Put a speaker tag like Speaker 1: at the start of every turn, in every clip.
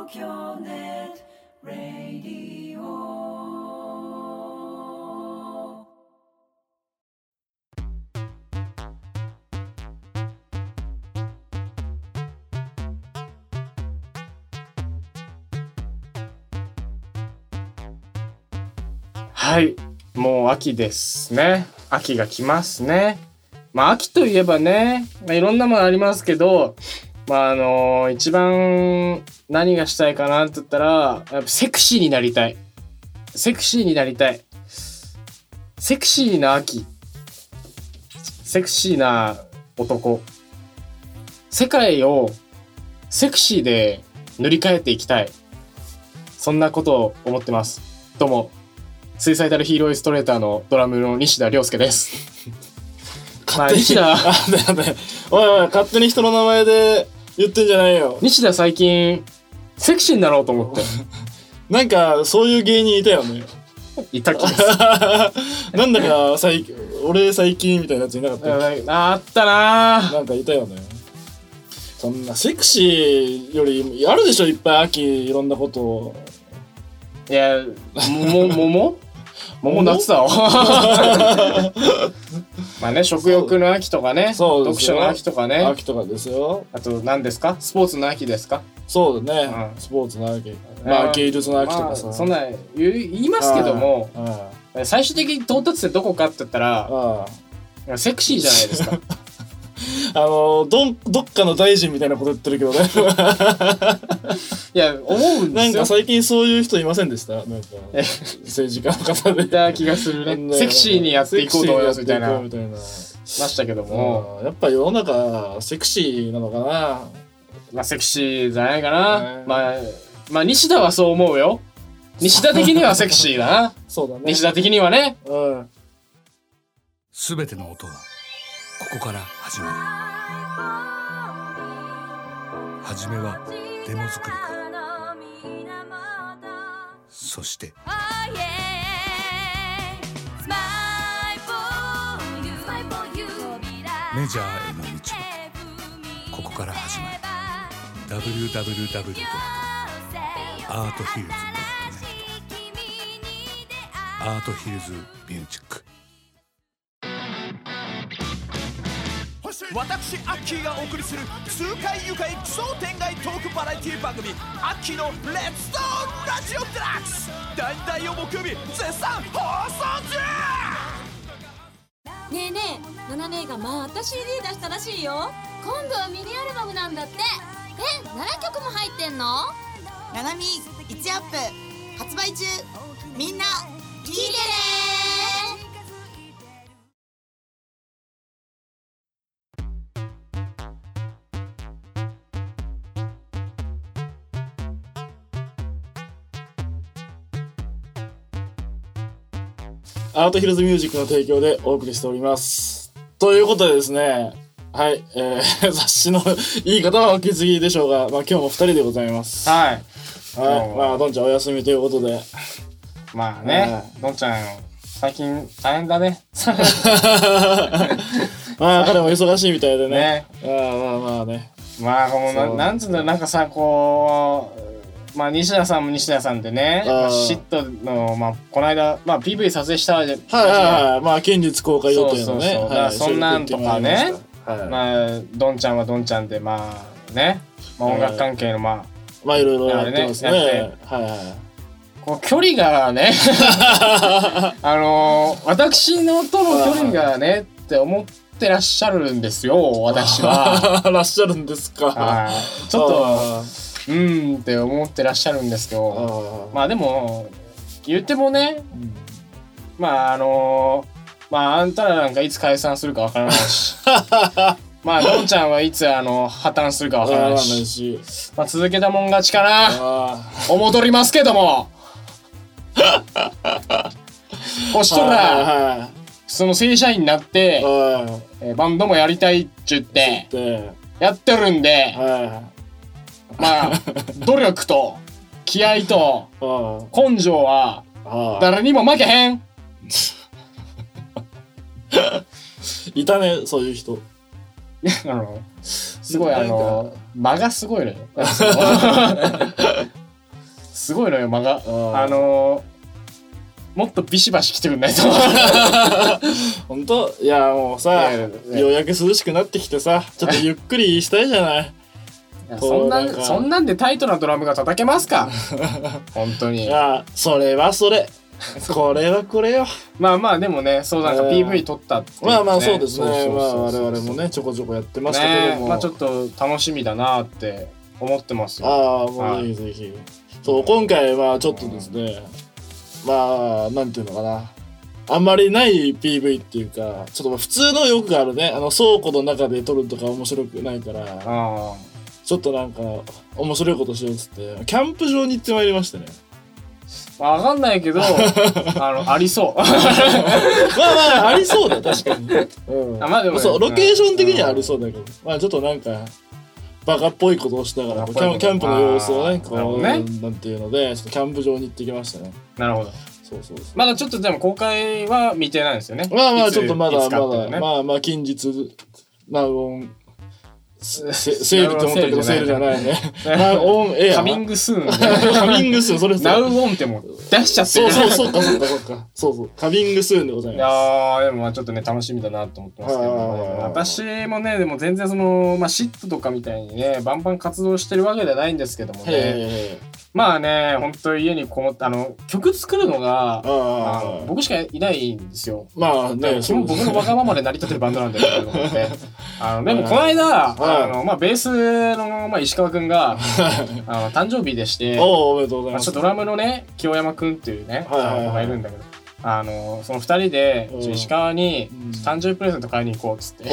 Speaker 1: 京ネットラディオ。
Speaker 2: はい、もう秋ですね。秋が来ますね。秋といえばね、いろんなものありますけど、一番何がしたいかなって言ったら、やっぱセクシーになりたい。セクシーになりたい。セクシーな秋。セクシーな男。世界をセクシーで塗り替えていきたい。そんなことを思ってます。どうも、スイサイダルヒーローイストレーターのドラムの西田亮介です。西田
Speaker 3: おいおい、勝手に人の名前で言ってんじゃないよ。
Speaker 2: 西田最近セクシーになろうと思って
Speaker 3: なんかそういう芸人いたよね。
Speaker 2: いた気がする
Speaker 3: なんだか俺最近みたいなやついなかった。
Speaker 2: あったな。
Speaker 3: なんかいたよね。そんなセクシーよりあるでしょ、いっぱい秋いろんなことを。
Speaker 2: いや、桃夏だわまあね、食欲の秋とかね、読書の秋とかね、
Speaker 3: 秋とかですよ。
Speaker 2: あと何ですか、スポーツの秋ですか。
Speaker 3: そうだね、スポーツの秋、芸術の秋とかさ、
Speaker 2: そんな言いますけども、最終的に到達点どこかって言ったらセクシーじゃないですか
Speaker 3: どっかの大臣みたいなこと言ってるけどね
Speaker 2: いや、思うんですよ。
Speaker 3: なんか最近そういう人いませんでした？なんか政治家の方で
Speaker 2: いた気がするね。セクシーにやっていこうと思いますみたいなましたけども、
Speaker 3: やっぱ世の中セクシーなのかな。
Speaker 2: セクシーじゃないかな。西田はそう思うよ。西田的にはセクシーだな
Speaker 3: そうだね、
Speaker 2: 西田的にはね。
Speaker 4: すべての音はここから始まる。はじめはデモ作りから、そしてメジャーへの道はここから始まる。 www.arthillz.net アートヒルズミュージック。
Speaker 5: 私アッキーがお送りする痛快愉快奇想天外トークバラエティ番組アッキーのレッツトーラジオデラックス、第2曜木曜日絶賛放送中。
Speaker 6: ねえねえ、ナナ姉がまた CD 出したらしいよ。今度はミニアルバムなんだって。7曲も入ってんの？
Speaker 7: ナナミ1アップ発売中。みんな聞いてね。
Speaker 3: アートヒルズミュージックの提供でお送りしております。ということでですね、はい、雑誌のいい方はお気づきでしょうが、今日も2人でございます。
Speaker 2: はい。
Speaker 3: どんちゃんお休みということで。
Speaker 2: どんちゃん最近大変だね。
Speaker 3: 彼も忙しいみたいでね。
Speaker 2: なんつうんだ、なんかさ、こう。西田さんも西田さんでね、シットのこの間PV 撮影したじゃん。
Speaker 3: 近日公開予定のね。
Speaker 2: そんなんとかね、どんちゃんはどんちゃんで音楽関係の
Speaker 3: いろいろやってますね。
Speaker 2: こう距離がね私のとの距離がねって思ってらっしゃるんですよ、私は。
Speaker 3: らっしゃるんですか。
Speaker 2: ちょっとって思ってらっしゃるんですけど、でも言ってもね、あんたらなんかいつ解散するかわからないしどんちゃんはいつ破綻するかわからないし、続けたもん勝ちかな思りますけどもこしとらその正社員になってバンドもやりたいっちゅってやってるんで、努力と気合と根性は誰にも負けへん。
Speaker 3: いたね、そういう人。
Speaker 2: すごい間がすごいのよ。 すごいのよ間が。
Speaker 3: ー
Speaker 2: もっとビシバシ来てくんないと。
Speaker 3: 本当いやもうさ、
Speaker 2: いやいや
Speaker 3: ようやく涼しくなってきてさ、ちょっとゆっくりしたいじゃない。
Speaker 2: そんなんでタイトなドラムが叩けますか。本当に。
Speaker 3: いやそれはそれこれはこれよ。
Speaker 2: まあまあでもね、そうなんか PV 撮ったっていうね、
Speaker 3: まあまあそうですね。まあ
Speaker 2: そう
Speaker 3: 我々もねちょこちょこやってましたけども、
Speaker 2: まあちょっと楽しみだなって思ってますよ。
Speaker 3: ああもうぜひぜひ。そう今回はちょっとですね、まあなんていうのかな、あんまりない PV っていうか、ちょっと普通のよくあるね、倉庫の中で撮るとか面白くないから、
Speaker 2: あ
Speaker 3: ちょっとなんか面白いことしようっつってキャンプ場に行ってまいりましてね。
Speaker 2: あ、わかんないけどありそう。
Speaker 3: まあまあありそうだ確かに。うん。
Speaker 2: あまあでもね
Speaker 3: そうロケーション的にはありそうだけど、まあちょっとなんかバカっぽいことをしながらキャンプの様子をねこうなんていうのでちょっとキャンプ場に行ってきましたね。
Speaker 2: なるほど。
Speaker 3: そうそうそう。
Speaker 2: まだちょっとでも公開は未定なんですよね。
Speaker 3: まあまあ
Speaker 2: いつ
Speaker 3: ちょっとまだ
Speaker 2: いつかっていうね
Speaker 3: まあまあ近日ナウオンセールって思ったけどセールじゃないね。ナウオンエア
Speaker 2: カミングスーン。
Speaker 3: カミングスーンそれ
Speaker 2: ナウオンってもう出しちゃってる。
Speaker 3: そうカミングスーンでござい
Speaker 2: い
Speaker 3: ま
Speaker 2: やーでもまあちょっとね楽しみだなと思ってますけど、私もねでも全然そのまあシットとかみたいにねバンバン活動してるわけではないんですけども
Speaker 3: す。
Speaker 2: ね、まあね本当家にこもって曲作るのが僕しかいないんですよ。
Speaker 3: まあね
Speaker 2: 基本僕のわがままで成り立ってるバンドなんだけどもね。でもこの間まあベースのまあ石川くんが誕生日でして、
Speaker 3: おめでとうございます。
Speaker 2: ちょっとドラムのね清山くんっていうね子がいるんだけど、その2人で石川に誕生日プレゼント買いに行こうっつって、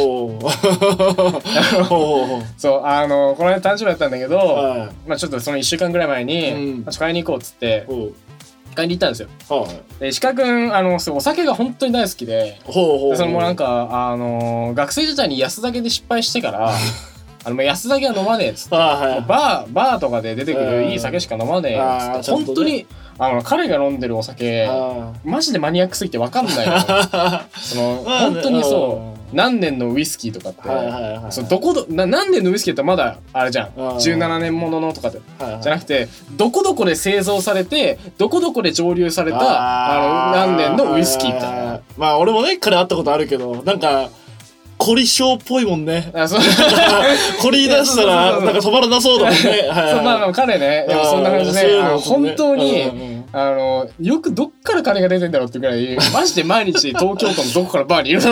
Speaker 2: そうこの間誕生日だったんだけど、まあちょっとその1週間ぐらい前に買いに行こうっつって買いに行ったんですよ。で石川くんお酒が本当に大好きで、そのもうなんか学生時代に安酒で失敗してからもう安酒は飲まねえっつって、バーとかで出てくるいい酒しか飲まねえっつって、本当に彼が飲んでるお酒マジでマニアックすぎて分かんないの。本当にそう何年のウイスキーとかって何年のウイスキーってまだあれじゃん、17年もののとかでじゃなくて、どこどこで製造されてどこどこで蒸留された何年のウイスキーみたいな。
Speaker 3: まあ俺もね彼会ったことあるけど、なんか凝り性っぽいもんね。凝り出したらなんか止まらなそうだもんね。
Speaker 2: まあ彼ねそんな感じで本当によくどっから金が出てんだろうってぐらいマジで毎日東京都のどこからバーにいるの。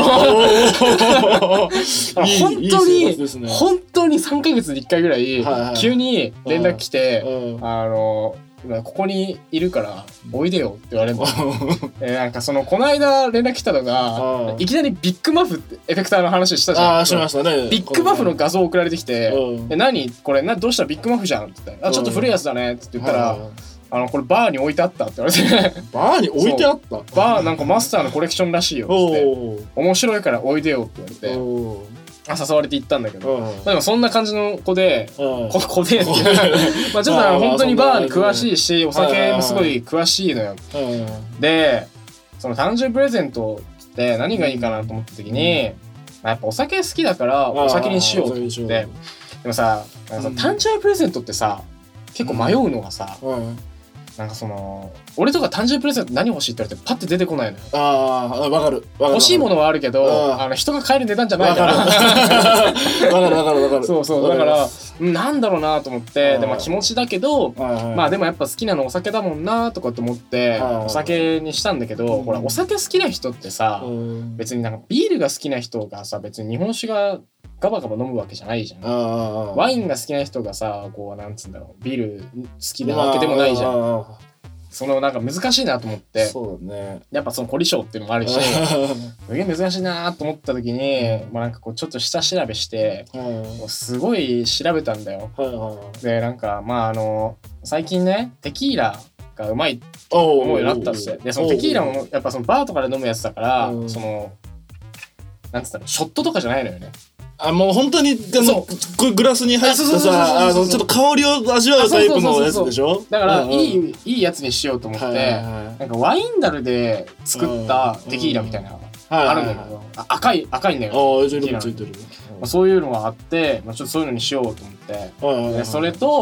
Speaker 2: 本当に3ヶ月に1回ぐらい急に連絡来て今ここにいるからおいでよって言われるの。なんかこの間連絡来たのがいきなりビッグマフってエフェクターの話したじゃん。
Speaker 3: しましたね。
Speaker 2: ビッグマフの画像送られてきて何これどうしたビッグマフじゃんって言ってちょっと古いやつだねって言ったらこれバーに置いてあったって言われて。
Speaker 3: バーに置いてあった？
Speaker 2: バーなんかマスターのコレクションらしいよって面白いからおいでよって言われて誘われて行ったんだけど、でもそんな感じの子でちょっと本当にバーに詳しいしお酒もすごい詳しいのよ。でその誕生日プレゼントって何がいいかなと思った時にやっぱお酒好きだからお酒にしようと思って。でもさ誕生日プレゼントってさ結構迷うのがさ、なんか俺とか誕生日プレゼント何欲しいって言われてパッて出てこないのよ。
Speaker 3: わかる。
Speaker 2: 欲しいものはあるけど人が買える値段じゃないから。わか
Speaker 3: る。
Speaker 2: そうだからなんだろうなと思って、で気持ちだけどまあでもやっぱ好きなのお酒だもんなとかって思ってお酒にしたんだけど、ほらお酒好きな人ってさ別になんかビールが好きな人がさ別に日本酒がガバガバ飲むわけじゃないじゃん。ワインが好きな人がさなんつうんだろうビール好きなわけでもないじゃん。なんか難しいなと思って、
Speaker 3: そうね、
Speaker 2: やっぱ凝り性っていうのもあるしすげえ難しいなと思った時に、なんかちょっと下調べして、すごい調べたんだよ。でなんか最近ねテキーラがうまいって思うようになったんですよ。でそのテキーラもやっぱバーとかで飲むやつだからなんつったのショットとかじゃないのよね。
Speaker 3: もう本当にグラスに入ったさちょっと香りを味わうタイプのやつでしょ。
Speaker 2: だからいいやつにしようと思ってなんかワインダルで作ったテキーラみたいなあるんだけど赤いんだよ。
Speaker 3: ついてる。
Speaker 2: そういうのがあってちょっとそういうのにしようと思って、それと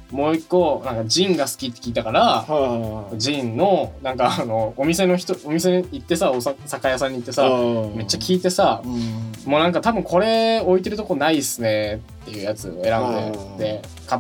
Speaker 2: もう一個なんかジンが好きって聞いたからジンのなんかお店に行ってさ、酒屋さんに行ってさめっちゃ聞いてさ、もうなんか多分これ置いてるとこないっすねっていうやつを選んで買って、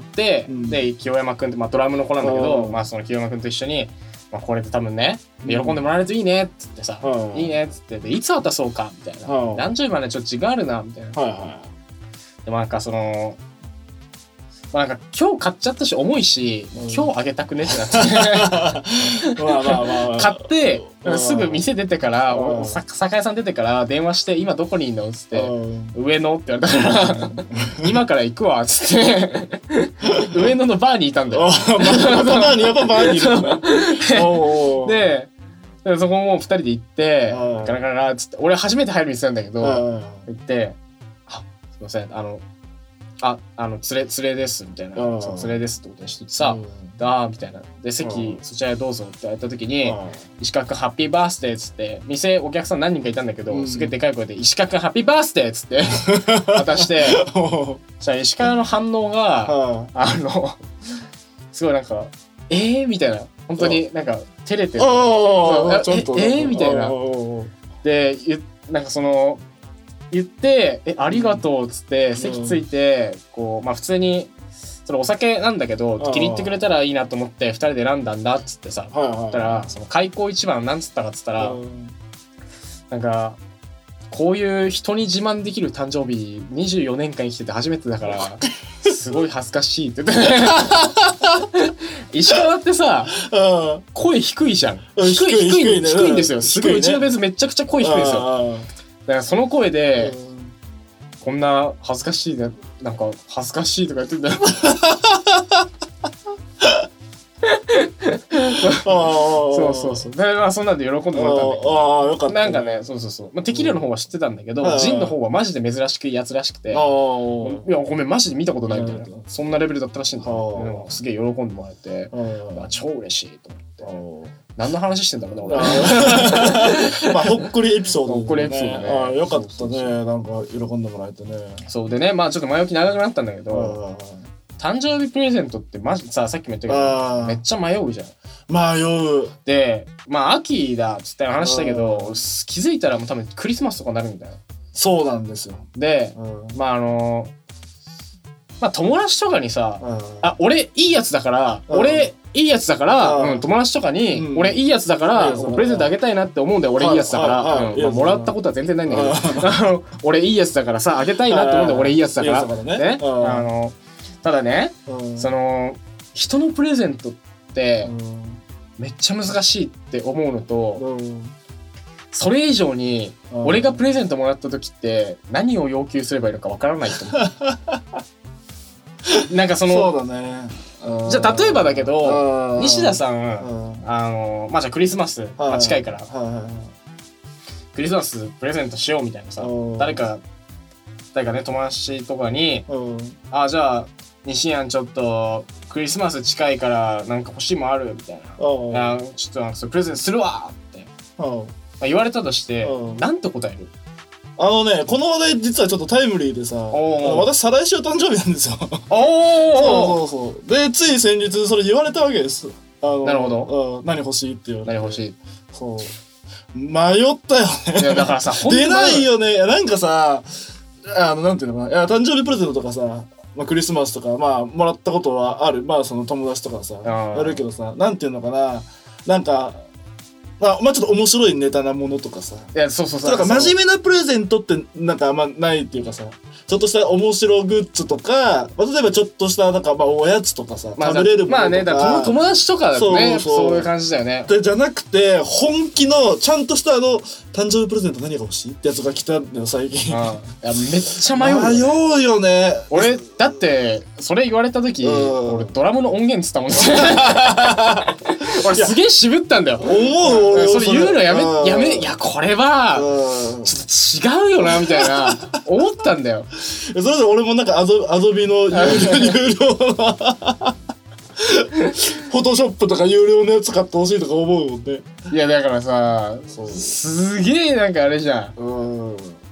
Speaker 2: で清山くんって、まあ、ドラムの子なんだけど、まあ、その清山くんと一緒に、まあ、これで多分ね喜んでもらえるといいねっつってさ、いいねっつってでいつ渡そうかみたいな、何十までちょっと時間あるなみたいな、でもなんかそのなんか今日買っちゃったし重いし、今日あげたくねってなって買ってすぐ店出てから酒屋さん出てから電話して今どこにいんのっつって上野って言われたから今から行くわっつって上野のバーにいたんだよ。
Speaker 3: やっぱバーにいるんだ
Speaker 2: でそこも2人で行ってガラガラっつって俺初めて入る店なんだけど行ってあすいません連れですみたいな、連れですってことにしてさ、みたいなで席そちらへどうぞって言われた時に石川くんハッピーバースデーっつって店お客さん何人かいたんだけどすげえでかい声で石川くんハッピーバースデーっつって渡してそしたら石川の反応がすごいなんかみたいな本当になんか照れてるみたいなでなんかその言ってありがとうっつって席ついてこうまあ普通にそれお酒なんだけど気に入ってくれたらいいなと思って2人で選んだんだっつってさだからその開口一番なんつったかっつったらなんかこういう人に自慢できる誕生日24年間生きてて初めてだからすごい恥ずかしいって言って石川ってさ声低いじゃん低いんですよすごいうちのベースめちゃくちゃ声低いんですよだからその声でこんな恥ずかしいねなんか恥ずかしいとか言ってんだよそうでまあそんなんで喜んでもらったんだけど
Speaker 3: よかった
Speaker 2: なんかねそうまあテキーラの方は知ってたんだけどジンの方はマジで珍しくいいやつらしくていやごめんマジで見たことないみたいなそんなレベルだったらしいんだよすげえ喜んでもらえて超嬉しいと思って何の話してんだろうね俺
Speaker 3: まあほっこりエピソード
Speaker 2: ほっこりエピソードね
Speaker 3: よかったねなんか喜んでもらえてね
Speaker 2: そうでねまあちょっと前置き長くなったんだけど誕生日プレゼントってマジさっきも言ったけどめっちゃ迷うじゃん
Speaker 3: 迷う
Speaker 2: でまあ秋だっつって話したけど気づいたらもう多分クリスマスとかになるみたいな
Speaker 3: そうなんですよ
Speaker 2: でまあまあ友達とかにさ俺いいやつだから俺いいやつだから友達とかに俺いいやつだからプレゼントあげたいなって思うんだよ俺いいやつだからもらったことは全然ないんだけど俺いいやつだからさあげたいなって思うんだよ俺いいやつだからねただねその人のプレゼントってめっちゃ難しいって思うのとそれ以上に俺がプレゼントもらった時って何を要求すればいいのかわからないと思うなんかその
Speaker 3: そうだね
Speaker 2: じゃあ例えばだけど西田さんまあじゃあクリスマス近いからクリスマスプレゼントしようみたいなさ誰かね友達とかにじゃあ西やんちょっとクリスマス近いからなんか欲しいもんあるみたいなちょっとなんかそれプレゼントするわって言われたとしてなんて答える？
Speaker 3: この話題実はちょっとタイムリーでさ私再来週誕生日なんですよそうでつい先日それ言われたわけです
Speaker 2: なるほど
Speaker 3: 何欲しいって言われて
Speaker 2: 何欲しい
Speaker 3: そう迷ったよね
Speaker 2: いやだからさ
Speaker 3: 出ないよねなんかさなんていうのかな誕生日プレゼントとかさクリスマスとかまあもらったことはあるまあその友達とかさやるけどさなんていうのかななんかまあちょっと面白いネタなものとかさ
Speaker 2: いやそう
Speaker 3: なんか真面目なプレゼントってなんかあんまないっていうかさちょっとした面白グッズとか、例えばちょっとしたなんかおやつとかさ食べれるものとか
Speaker 2: ねだから友達とかだとねそういう感じだよね
Speaker 3: じゃなくて本気のちゃんとした誕生日プレゼント何が欲しいってやつが来たんだよ最近
Speaker 2: いやめっちゃ迷
Speaker 3: うよね
Speaker 2: 俺だってそれ言われた時俺ドラムの音源つったもん俺すげえ渋ったんだよ
Speaker 3: 思う俺
Speaker 2: それ言うのやめいやこれはちょっと違うよなみたいな思ったんだよ
Speaker 3: それで俺もなんかアドビの有料なフォトショップとか有料のやつ買ってほしいとか思うもんね
Speaker 2: いやだからさすげえなんかあれじゃん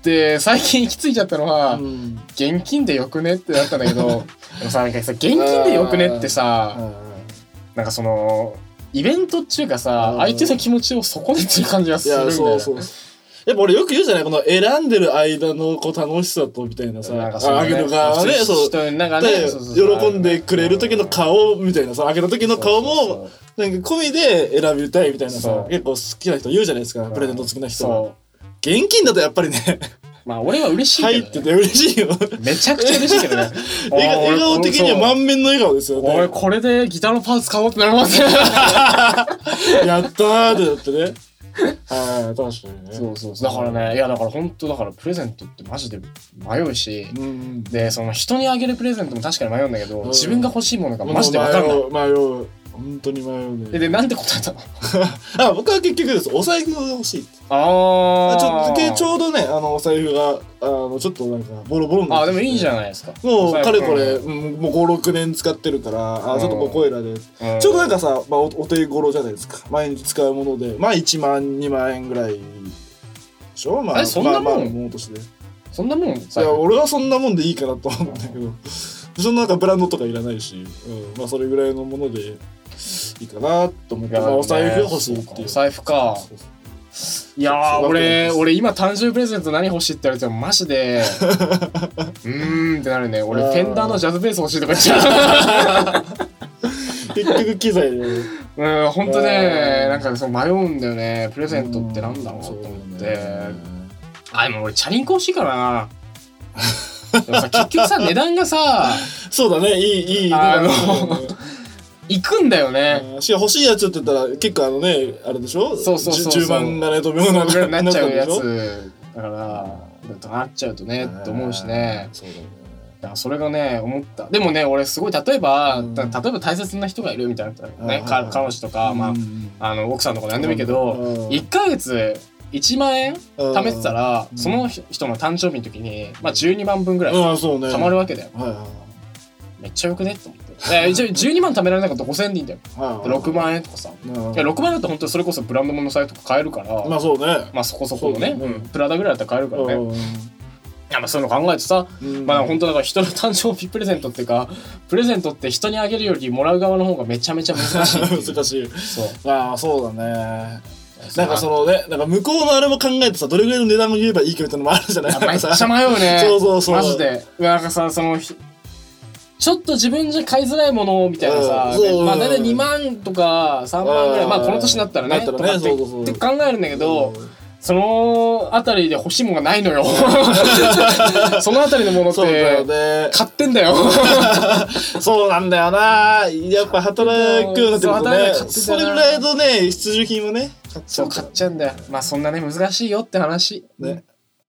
Speaker 2: で最近行き着いちゃったのは、
Speaker 3: うん
Speaker 2: 現金でよくねってなったんだけどでもさなんかさ現金でよくねってさなんかそのイベントっていうかさ相手の気持ちを損ねてる感じがす
Speaker 3: い
Speaker 2: るんだよね。
Speaker 3: やそうやっぱ俺よく言うじゃないこの選んでる間のこう楽しさとみたいなさ
Speaker 2: なんかそのね
Speaker 3: あげる側はねそう
Speaker 2: 人になんかね
Speaker 3: で
Speaker 2: そうそうそう
Speaker 3: 喜んでくれる時の顔みたいなさあげた時の顔
Speaker 2: そうそう
Speaker 3: もなんか込みで選びたいみたいな
Speaker 2: そう
Speaker 3: さ結構好きな人言うじゃないですかプレゼント好きな人は
Speaker 2: そ
Speaker 3: 現金だとやっぱりね
Speaker 2: うまあ俺は嬉しいけど、ね、
Speaker 3: 入ってて嬉しいよ
Speaker 2: めちゃくちゃ嬉しいけどね
Speaker 3: 笑顔的には満面の笑顔ですよね
Speaker 2: 俺これでギターのパーツ買おうってなりますね
Speaker 3: やったーってなってねはい確かにね
Speaker 2: そうだからねいやだから本当だからプレゼントってマジで迷うし、
Speaker 3: うん
Speaker 2: でその人にあげるプレゼントも確かに迷うんだけど、自分が欲しいものがマジで分かんない
Speaker 3: 迷う本当に迷うね
Speaker 2: でなんて答えたの
Speaker 3: あ僕は結局ですお財布が欲しいって
Speaker 2: あ
Speaker 3: ちょうどねお財布がちょっとなんかボロボロになって
Speaker 2: でもいいじゃないですか
Speaker 3: もうかれこれ、
Speaker 2: うん
Speaker 3: もう56年使ってるからちょっとここいらで、
Speaker 2: うん
Speaker 3: ちょうどなんかさ、まあ、お手頃じゃないですか毎日使うものでまあ1万2万円ぐらいでしょまあ
Speaker 2: そんなもん
Speaker 3: まあ物として
Speaker 2: そんなもん
Speaker 3: いや俺はそんなもんでいいかなと思うんだけどそんななんかブランドとかいらないし、まあそれぐらいのものでいいかなと思って、まあ、お財布が欲しいっていう
Speaker 2: お財布か
Speaker 3: そうそう
Speaker 2: いやー俺今誕生日プレゼント何欲しいって言われてもマジでってなるね俺フェンダーのジャズベース欲しいとか言っちゃう
Speaker 3: 結局機材で
Speaker 2: ほんとねなんかその迷うんだよねプレゼントってなんだろうと思ってでも俺チャリンコ欲しいからなでもさ結局さ値段がさ
Speaker 3: そうだねいい
Speaker 2: 行くんだよね
Speaker 3: しかも欲しいやつって言ったら結構あれでしょ
Speaker 2: そう
Speaker 3: 10万がね飛び物
Speaker 2: ぐらいになっちゃうや
Speaker 3: なったんでしょ
Speaker 2: つだからなっちゃうとねって思うしね
Speaker 3: そうだね
Speaker 2: だからそれがね思ったでもね俺すごい例えば大切な人がいるみたいなね彼女とかまあ奥さんとか何でもいいけど1ヶ月1万円貯めてたらその人の誕生日の時にまあ12万分ぐらい貯まるわけだよめっちゃよくねって思って12万貯められなかったら5000円でいいんだよ6万円とかさ6万円だと本当にそれこそブランド物の財布とか買えるから
Speaker 3: まあそうね
Speaker 2: まあそこそこのねプラダぐらいだったら買えるからねいやまあそういうの考えてさまあ本当だから人の誕生日プレゼントっていうかプレゼントって人にあげるよりもらう側の方がめちゃめちゃ難しい
Speaker 3: 難しい
Speaker 2: そう
Speaker 3: ああそうだねなんかそのねなんか向こうのあれも考えてさどれぐらいの値段を言えばいいかみたいなのもあるじゃない
Speaker 2: めっちゃ迷うね
Speaker 3: そう
Speaker 2: マジでなんかさそのちょっと自分じゃ買いづらいものみたいなさまあ大体2万とか3万ぐらいまあこの年になったらねとかって考えるんだけどそのあたりで欲しいものがないのよそのあたりのものって買ってんだよ
Speaker 3: そうなんだよなやっぱ働くようになってくるとねそれぐらいのね必需品をね
Speaker 2: 買っちゃうんだよまあそんなね難しいよって話
Speaker 3: ね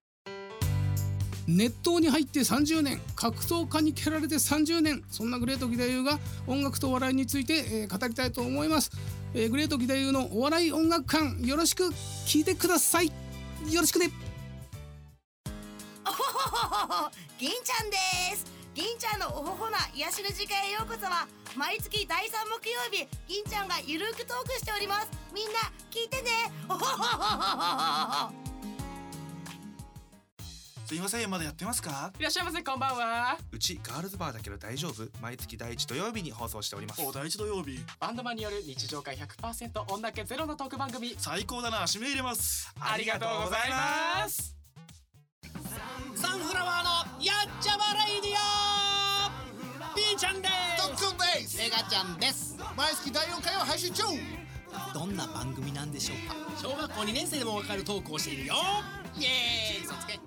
Speaker 8: 熱湯に入って30年格闘家に蹴られて30年そんなグレート義太夫が音楽とお笑いについて、語りたいと思います、グレート義太夫のお笑い音楽館よろしく聞いてくださいよろしくね
Speaker 7: 銀ちゃんです。銀ちゃんのおほほな癒しの時間へようこそは毎月第3木曜日銀ちゃんがゆるくトークしておりますみんな聞いてねおほほほ
Speaker 5: すいませんまだやってますか
Speaker 9: いらっしゃいませこんばんは
Speaker 5: うちガールズバーだけど大丈夫毎月第1土曜日に放送しております
Speaker 9: 第1土曜日バンドマンによる日常会 100% 女気ゼロのトーク番組
Speaker 5: 最高だな指名入れます
Speaker 9: ありがとうございますサンフラワーのやっちゃまレイディオピーちゃんです
Speaker 10: トックンです
Speaker 11: メガちゃんです。
Speaker 10: 毎月第4回を配信中。
Speaker 11: どんな番組なんでしょうか。
Speaker 9: 小学校2年生でもわかるトークをしているよイエーイそつけ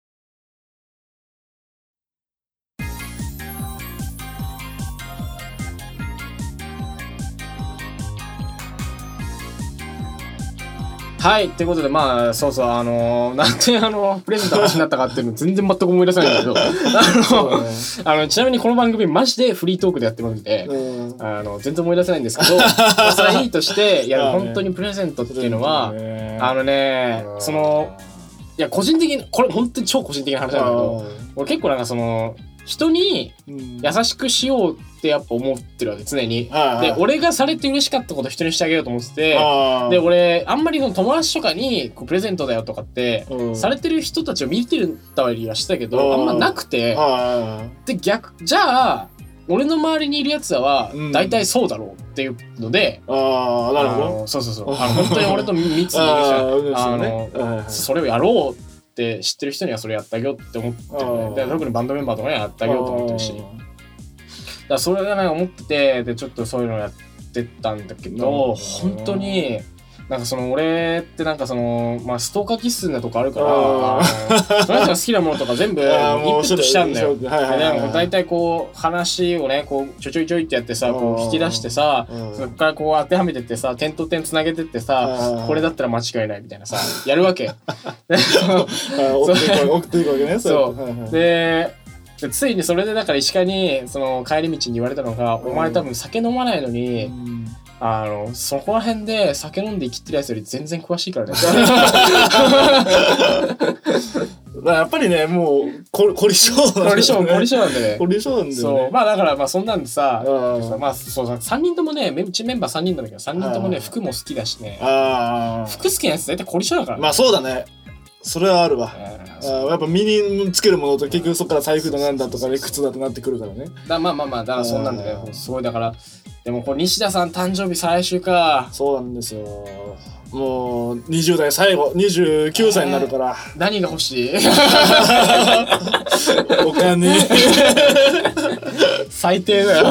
Speaker 2: はいってことでまあそうそうなんでプレゼントの話になったかっていうの全然全く思い出せないんだけどちなみにこの番組マジでフリートークでやってるんで全然思い出せないんですけどそれはいいとしていや本当にプレゼントっていうのはそのいや個人的にこれ本当に超個人的な話なんだけど俺結構なんかその人に優しくしようってやっぱ思ってるわけ常に、で俺がされて嬉しかったこと人にしてあげようと思ってて、で俺あんまりその友達とかにこうプレゼントだよとかって、されてる人たちを見てたりはしたけど、あんまなくて、でじゃあ俺の周りにいるやつらは大体そうだろうっていうので、なるほど、そう本当に俺と密にいる人それをやろうって知ってる人にはそれやってあげようって思ってるね。で特にバンドメンバーとかにはやってあげようと思ってるし、だからそれがね思ってて、でちょっとそういうのやってたんだけど、本当になんかその俺ってなんかそのまあストーカー気質なとこあるからその人が好きなものとか全部インプットしちゃうんだよ。で大体こう話をねこうちょいってやってさこう引き出してさ、そこからこう当てはめてってさ点と点つなげてってさ、これだったら間違いないみたいなさやるわけ。
Speaker 3: 送っていくわけね。
Speaker 2: そうでついにそれでだから石川にその帰り道に言われたのが、お前多分酒飲まないのにそこら辺で酒飲んで生きてるやつより全然詳しいからね。
Speaker 3: やっぱりねもう凝り性なんでね。そう
Speaker 2: まあだからまあそんなんでさ、まあそう3人ともねうちメンバー3人なんだけど3人ともね服も好きだしね、服好きなやつ大体凝り性だからね。
Speaker 3: まあそうだね。それはあるわ。やっぱ身につけるものと結局そこから財布だなんだとかで靴だってなってくるからね。
Speaker 2: まあだからそんなんだよ。すごいだからでもこれ西田さん誕生日再来週か。
Speaker 3: そうなんですよ。もう20代最後29歳になるから、
Speaker 2: 何が欲しい？
Speaker 3: お金。
Speaker 2: 最低だよ。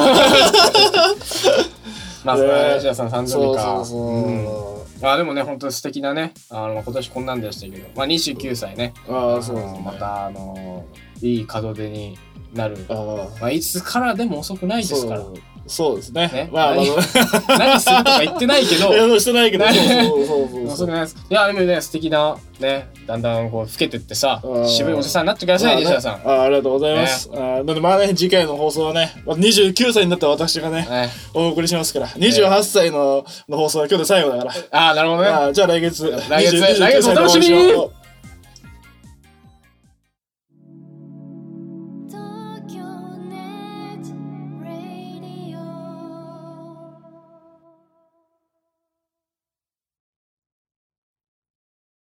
Speaker 2: まあ西田さん誕生日か。でもね本当に素敵なね今年こんなんでしたけど、まあ29歳ね。
Speaker 3: そうですね。
Speaker 2: またいい門出になる。まあいつからでも遅くないですから。
Speaker 3: そうですね。
Speaker 2: 何するとか言ってないけど。
Speaker 3: してないけど。
Speaker 2: そうないです。いやでもね素敵なねだんだんこう老けてってさ渋いおじさんになってください西田さん。
Speaker 3: ありがとうございます。なのでまあね次回の放送はね29歳になった私がねお送りしますから、28歳の放送は今日で最後だから。
Speaker 2: なるほどね。
Speaker 3: じゃあ来月
Speaker 2: お楽しみに。